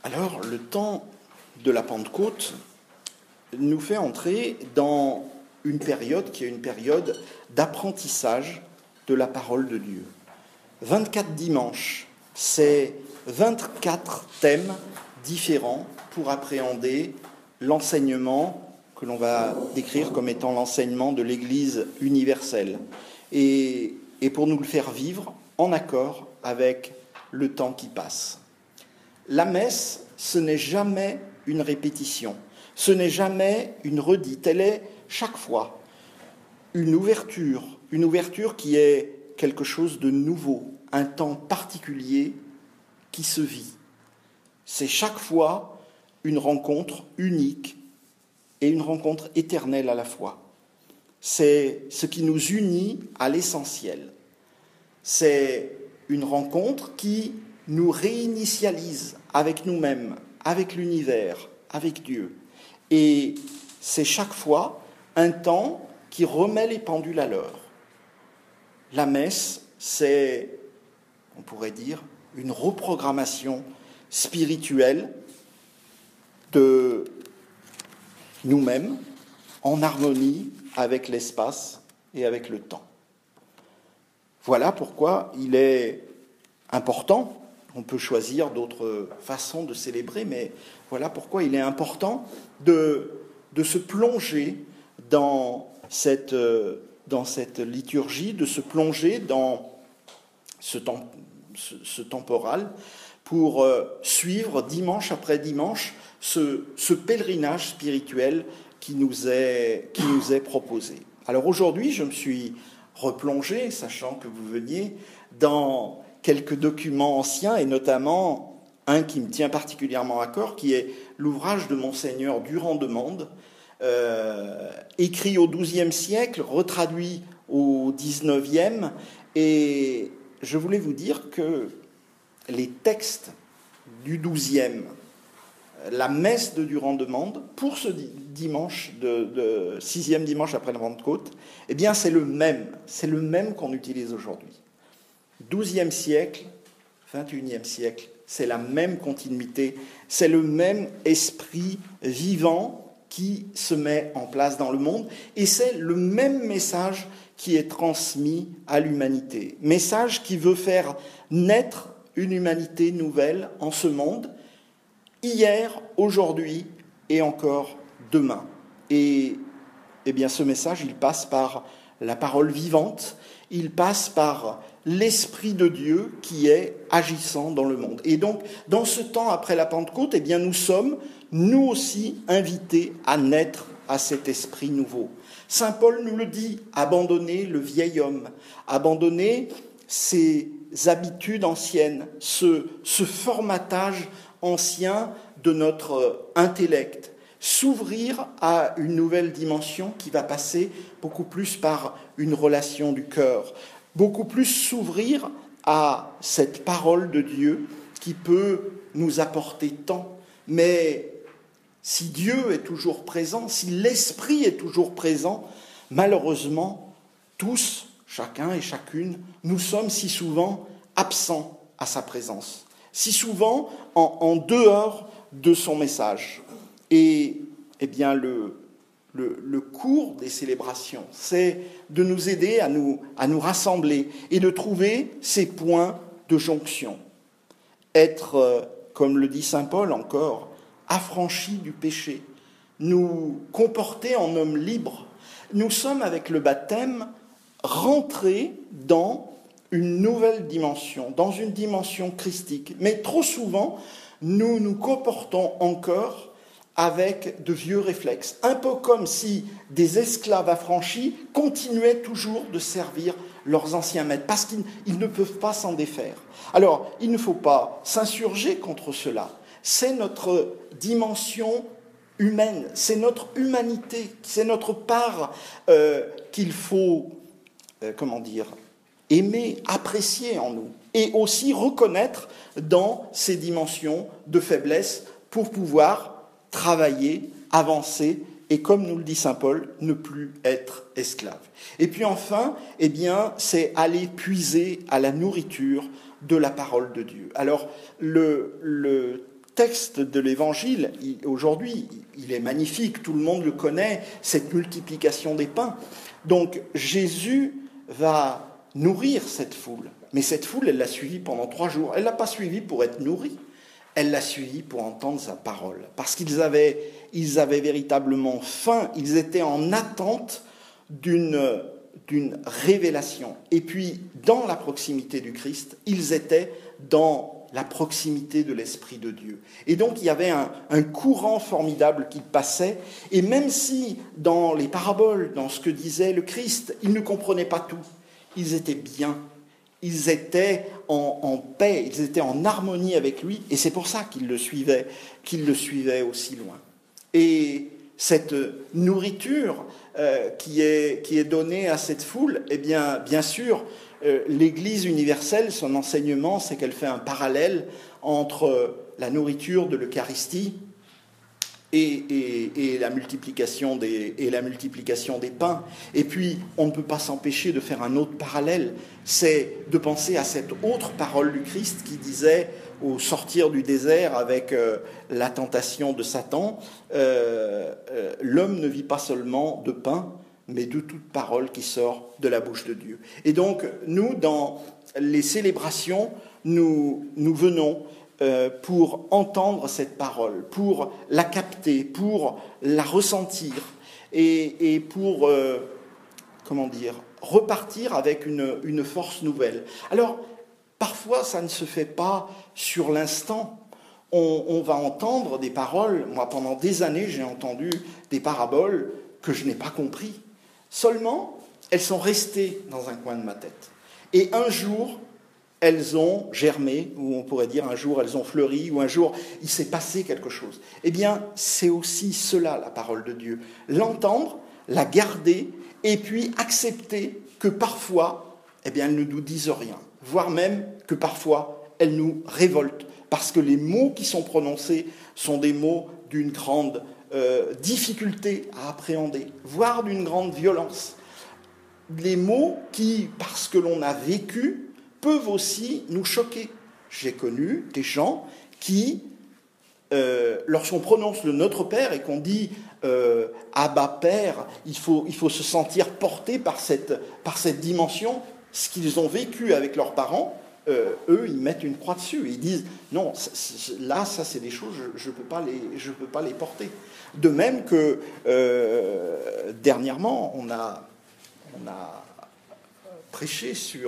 Alors, le temps de la Pentecôte nous fait entrer dans une période qui est une période d'apprentissage de la parole de Dieu. 24 dimanches, c'est 24 thèmes différents pour appréhender l'enseignement que l'on va décrire comme étant l'enseignement de l'Église universelle et pour nous le faire vivre en accord avec le temps qui passe. La messe, ce n'est jamais une répétition, ce n'est jamais une redite, elle est chaque fois une ouverture qui est quelque chose de nouveau, un temps particulier qui se vit. C'est chaque fois une rencontre unique et une rencontre éternelle à la fois. C'est ce qui nous unit à l'essentiel. C'est une rencontre qui nous réinitialise avec nous-mêmes, avec l'univers, avec Dieu. Et c'est chaque fois un temps qui remet les pendules à l'heure. La messe, c'est, on pourrait dire, une reprogrammation spirituelle de nous-mêmes en harmonie avec l'espace et avec le temps. Voilà pourquoi il est important, on peut choisir d'autres façons de célébrer, mais voilà pourquoi il est important de se plonger dans cette liturgie, de se plonger dans ce temporal pour suivre dimanche après dimanche ce pèlerinage spirituel qui nous est proposé. Alors aujourd'hui, je me suis replongé, sachant que vous veniez, dans quelques documents anciens, et notamment un qui me tient particulièrement à cœur, qui est l'ouvrage de Monseigneur Durand-de-Mande, écrit au XIIe siècle, retraduit au XIXe, et je voulais vous dire que les textes du XIIe, la messe de Durand-de-Mande, pour ce dimanche, de sixième dimanche après la Pentecôte, eh bien c'est le même qu'on utilise aujourd'hui. XIIe siècle, XXIe siècle, c'est la même continuité, c'est le même esprit vivant qui se met en place dans le monde, et c'est le même message qui est transmis à l'humanité. Message qui veut faire naître une humanité nouvelle en ce monde, hier, aujourd'hui et encore demain. Et bien ce message, il passe par la parole vivante, il passe par l'Esprit de Dieu qui est agissant dans le monde. Et donc, dans ce temps après la Pentecôte, eh bien, nous sommes, nous aussi, invités à naître à cet esprit nouveau. Saint Paul nous le dit, abandonner le vieil homme, abandonner ses habitudes anciennes, ce formatage ancien de notre intellect, s'ouvrir à une nouvelle dimension qui va passer beaucoup plus par une relation du cœur, beaucoup plus s'ouvrir à cette parole de Dieu qui peut nous apporter tant. Mais si Dieu est toujours présent, si l'Esprit est toujours présent, malheureusement, tous, chacun et chacune, nous sommes si souvent absents à sa présence, si souvent en dehors de son message. Et eh bien le cours des célébrations, c'est de nous aider à nous rassembler et de trouver ces points de jonction. Être, comme le dit saint Paul encore, affranchi du péché, nous comporter en hommes libres. Nous sommes, avec le baptême, rentrés dans une nouvelle dimension, dans une dimension christique. Mais trop souvent, nous nous comportons encore avec de vieux réflexes, un peu comme si des esclaves affranchis continuaient toujours de servir leurs anciens maîtres, parce qu'ils ne peuvent pas s'en défaire. Alors, il ne faut pas s'insurger contre cela. C'est notre dimension humaine, c'est notre humanité, c'est notre part qu'il faut, aimer, apprécier en nous, et aussi reconnaître dans ces dimensions de faiblesse pour pouvoir travailler, avancer, et comme nous le dit saint Paul, ne plus être esclave. Et puis enfin, eh bien, c'est aller puiser à la nourriture de la parole de Dieu. Alors, le texte de l'Évangile, aujourd'hui, il est magnifique, tout le monde le connaît, cette multiplication des pains. Donc Jésus va nourrir cette foule. Mais cette foule, elle l'a suivi pendant 3 jours. Elle ne l'a pas suivi pour être nourrie. Elle l'a suivi pour entendre sa parole. Parce qu'ils avaient véritablement faim. Ils étaient en attente d'une révélation. Et puis, dans la proximité du Christ, ils étaient dans la proximité de l'Esprit de Dieu. Et donc, il y avait un courant formidable qui passait. Et même si, dans les paraboles, dans ce que disait le Christ, ils ne comprenaient pas tout, ils étaient bien. Ils étaient en paix, ils étaient en harmonie avec lui, et c'est pour ça qu'ils le suivaient aussi loin. Et cette nourriture qui est donnée à cette foule, eh bien sûr, l'Église universelle, son enseignement, c'est qu'elle fait un parallèle entre la nourriture de l'Eucharistie et la multiplication des pains. Et puis, on ne peut pas s'empêcher de faire un autre parallèle, c'est de penser à cette autre parole du Christ qui disait, au sortir du désert avec la tentation de Satan, l'homme ne vit pas seulement de pain, mais de toute parole qui sort de la bouche de Dieu. Et donc, nous, dans les célébrations, nous venons pour entendre cette parole, pour la capter, pour la ressentir et pour, repartir avec une force nouvelle. Alors, parfois, ça ne se fait pas sur l'instant. On va entendre des paroles. Moi, pendant des années, j'ai entendu des paraboles que je n'ai pas compris. Seulement, elles sont restées dans un coin de ma tête. Et un jour, elles ont germé, ou on pourrait dire un jour elles ont fleuri, ou un jour il s'est passé quelque chose. Eh bien, c'est aussi cela, la parole de Dieu. L'entendre, la garder, et puis accepter que parfois, eh bien, elles ne nous disent rien, voire même que parfois, elles nous révoltent, parce que les mots qui sont prononcés sont des mots d'une grande difficulté à appréhender, voire d'une grande violence. Les mots qui, parce que l'on a vécu, peuvent aussi nous choquer. J'ai connu des gens qui, lorsqu'on prononce le Notre Père et qu'on dit Abba Père, il faut se sentir porté par cette dimension, ce qu'ils ont vécu avec leurs parents, eux, ils mettent une croix dessus et ils disent non, là, ça c'est des choses, je peux pas les porter. De même que dernièrement, on a prêché sur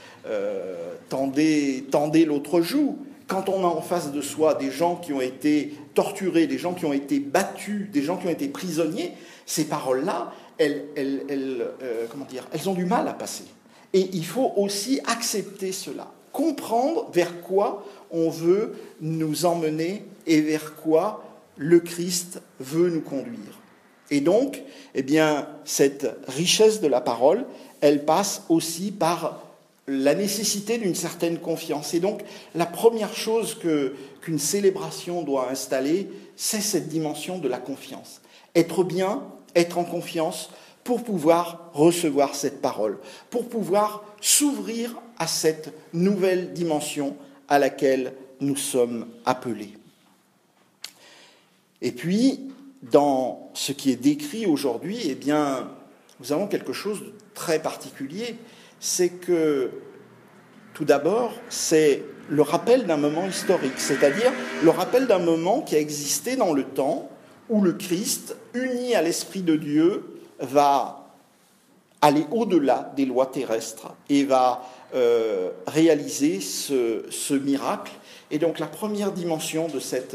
tendez l'autre joue. Quand on a en face de soi des gens qui ont été torturés, des gens qui ont été battus, des gens qui ont été prisonniers, ces paroles-là, elles ont du mal à passer. Et il faut aussi accepter cela, comprendre vers quoi on veut nous emmener et vers quoi le Christ veut nous conduire. Et donc, eh bien, cette richesse de la parole, elle passe aussi par la nécessité d'une certaine confiance. Et donc, la première chose qu'une célébration doit installer, c'est cette dimension de la confiance. Être bien, être en confiance pour pouvoir recevoir cette parole, pour pouvoir s'ouvrir à cette nouvelle dimension à laquelle nous sommes appelés. Et puis, dans ce qui est décrit aujourd'hui, eh bien, nous avons quelque chose de très particulier, c'est que, tout d'abord, c'est le rappel d'un moment historique, c'est-à-dire le rappel d'un moment qui a existé dans le temps où le Christ, uni à l'Esprit de Dieu, va aller au-delà des lois terrestres et va réaliser ce miracle. Et donc la première dimension de cet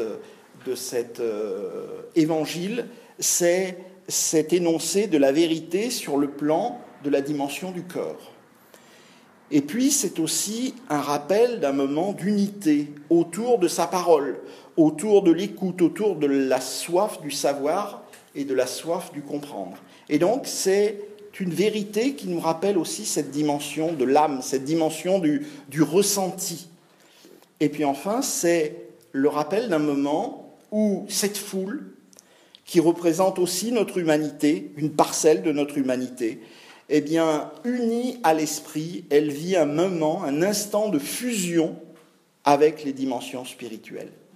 évangile, c'est cet énoncé de la vérité sur le plan de la dimension du corps. Et puis c'est aussi un rappel d'un moment d'unité autour de sa parole, autour de l'écoute, autour de la soif du savoir et de la soif du comprendre. Et donc c'est une vérité qui nous rappelle aussi cette dimension de l'âme, cette dimension du ressenti. Et puis enfin, c'est le rappel d'un moment où cette foule, qui représente aussi notre humanité, une parcelle de notre humanité, eh bien, unie à l'esprit, elle vit un moment, un instant de fusion avec les dimensions spirituelles.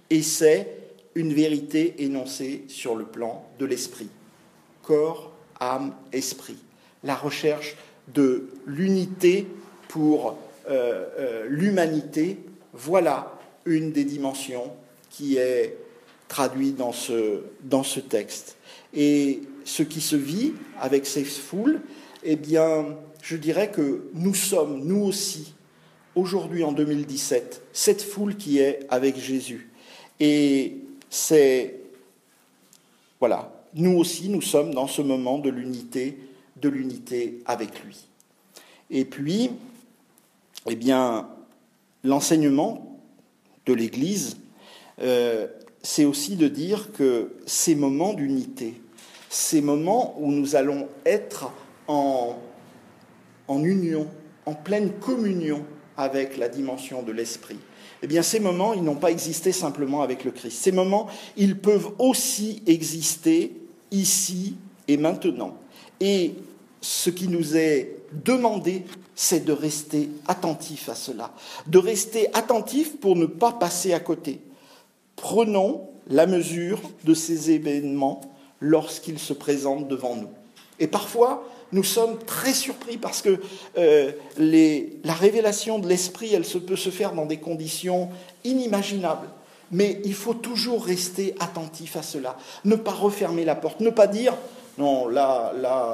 Et c'est une vérité énoncée sur le plan de l'esprit. Corps, âme, esprit. La recherche de l'unité pour l'humanité, voilà une des dimensions qui est traduite dans ce texte. Et ce qui se vit avec ces foules, eh bien, je dirais que nous sommes, nous aussi, aujourd'hui en 2017, cette foule qui est avec Jésus. Et c'est, voilà, nous aussi, nous sommes dans ce moment de l'unité avec lui. Et puis, eh bien, l'enseignement de l'Église, c'est aussi de dire que ces moments d'unité, ces moments où nous allons être en union, en pleine communion avec la dimension de l'esprit, eh bien, ces moments, ils n'ont pas existé simplement avec le Christ. Ces moments, ils peuvent aussi exister ici et maintenant. Et ce qui nous est demandé, c'est de rester attentif à cela, de rester attentif pour ne pas passer à côté. Prenons la mesure de ces événements lorsqu'ils se présentent devant nous. Et parfois, nous sommes très surpris parce que la révélation de l'esprit, elle peut se faire dans des conditions inimaginables. Mais il faut toujours rester attentif à cela, ne pas refermer la porte, ne pas dire « non, là,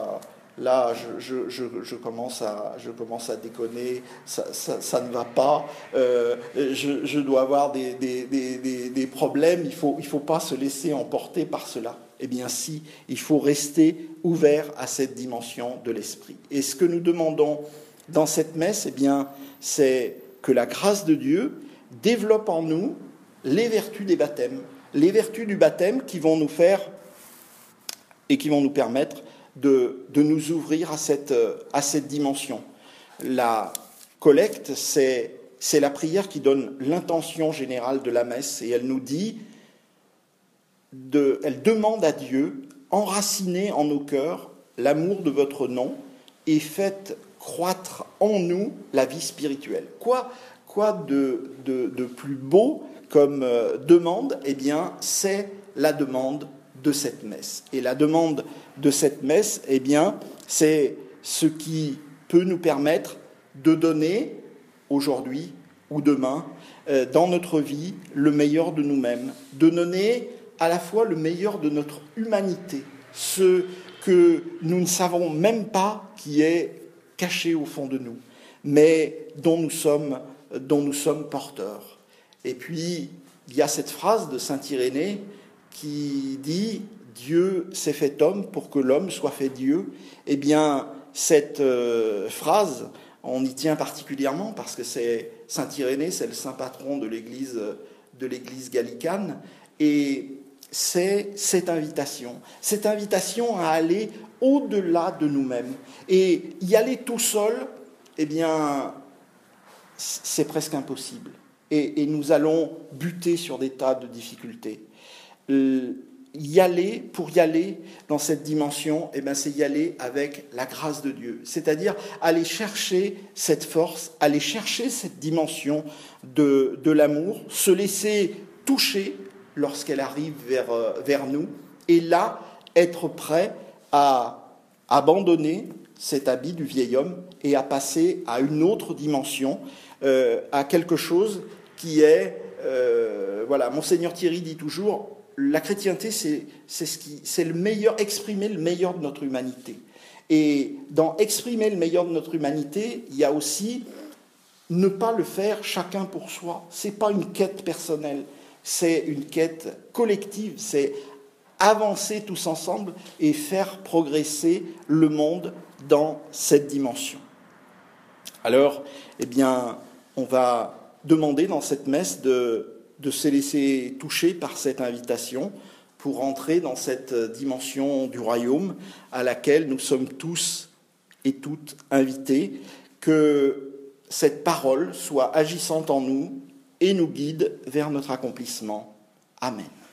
je commence à déconner, ça ne va pas, je dois avoir des problèmes, il faut pas se laisser emporter par cela. » Eh bien si, il faut rester ouvert à cette dimension de l'esprit. Et ce que nous demandons dans cette messe, eh bien, c'est que la grâce de Dieu développe en nous les vertus des baptêmes, les vertus du baptême qui vont nous faire et qui vont nous permettre de nous ouvrir à cette dimension. La collecte, c'est la prière qui donne l'intention générale de la messe, et elle nous dit, elle demande à Dieu, enracinez en nos cœurs l'amour de votre nom et faites croître en nous la vie spirituelle. Quoi de plus beau comme demande? Eh bien, c'est la demande de cette messe. Et la demande de cette messe, eh bien, c'est ce qui peut nous permettre de donner aujourd'hui ou demain dans notre vie le meilleur de nous-mêmes, de donner à la fois le meilleur de notre humanité, ce que nous ne savons même pas qui est caché au fond de nous, mais dont nous sommes porteurs. Et puis, il y a cette phrase de saint Irénée qui dit « Dieu s'est fait homme pour que l'homme soit fait Dieu ». Eh bien, cette phrase, on y tient particulièrement parce que c'est saint Irénée, c'est le saint patron de l'Église gallicane, et c'est cette invitation à aller au-delà de nous-mêmes. Et y aller tout seul, eh bien, c'est presque impossible. Et nous allons buter sur des tas de difficultés. Pour y aller dans cette dimension, eh bien, c'est y aller avec la grâce de Dieu. C'est-à-dire aller chercher cette force, aller chercher cette dimension de l'amour, se laisser toucher lorsqu'elle arrive vers nous, et là, être prêt à abandonner cet habit du vieil homme et à passer à une autre dimension, à quelque chose qui est... voilà, Monseigneur Thierry dit toujours, la chrétienté, c'est le meilleur, exprimer le meilleur de notre humanité. Et dans exprimer le meilleur de notre humanité, il y a aussi ne pas le faire chacun pour soi. Ce n'est pas une quête personnelle, c'est une quête collective, c'est avancer tous ensemble et faire progresser le monde dans cette dimension. Alors, eh bien, on va demander dans cette messe de se laisser toucher par cette invitation pour entrer dans cette dimension du royaume à laquelle nous sommes tous et toutes invités, que cette parole soit agissante en nous et nous guide vers notre accomplissement. Amen.